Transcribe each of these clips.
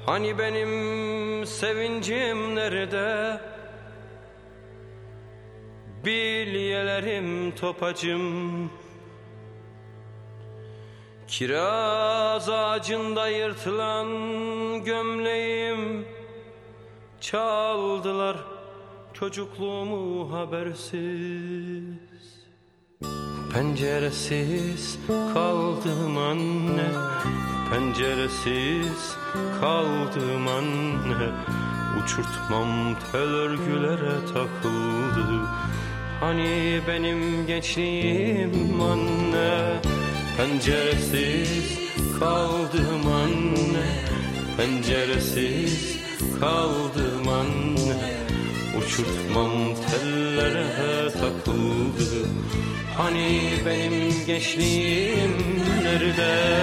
Hani benim sevincim nerede? Bilyelerim topacım. Kiraz ağacında yırtılan gömleğim. Çaldılar çocukluğumu habersiz. Penceresiz kaldım anne, penceresiz kaldım anne. Uçurtmam tel örgülere takıldı. Hani benim gençliğim anne. Penceresiz kaldım anne, penceresiz kaldım anne. Uçurtmam tellere takıldı. Hani benim gençliğim nerede?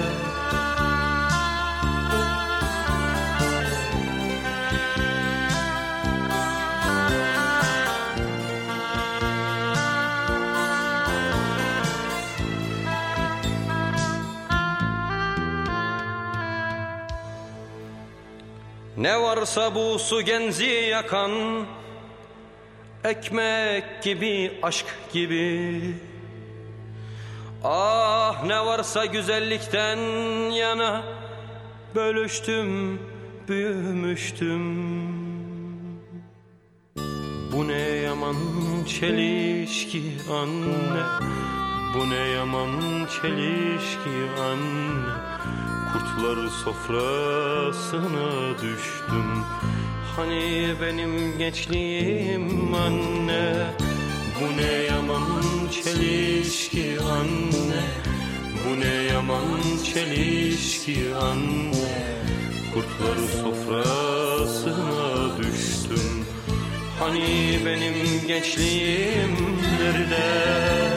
Ne varsa bu su genzi yakan, ekmek gibi, aşk gibi. Ah ne varsa güzellikten yana, bölüştüm, büyümüştüm. Bu ne yaman çelişki anne, bu ne yaman çelişki anne. Kurtlar sofrasına düştüm. Hani benim gençliğim anne. Bu ne yaman çelişki anne, bu ne yaman çelişki anne. Kurtlar sofrasına düştüm. Hani benim gençliğim nerede?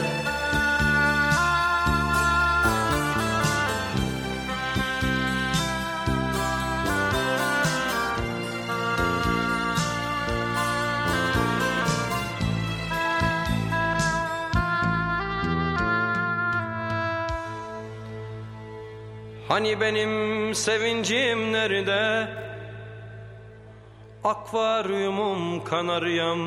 Hani benim sevincim nerede? Akvaryumum kanaryam.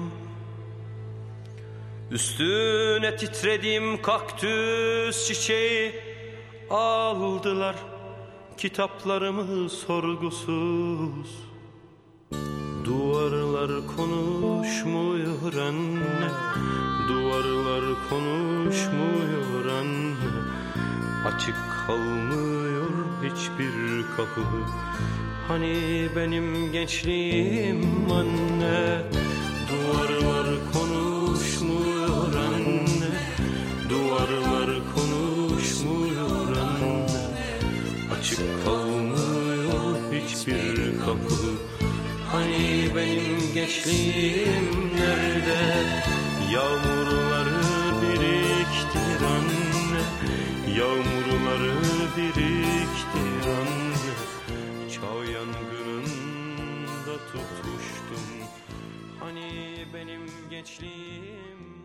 Üstüne titrediğim kaktüs çiçeği. Aldılar kitaplarımı sorgusuz. Duvarlar konuşmuyor anne, duvarlar konuşmuyor anne. Açık kalmıyor hiçbir kapı. Hani benim gençliğim anne. Duvarlar konuşmuyor anne, duvarlar konuşmuyor anne. Açık kalmıyor hiçbir kapı. Hani benim gençliğim nerede? Yağmurları biriktir anne, yağmurları biriktir anne. Çağ yangınında tutuştum. Hani benim gençliğim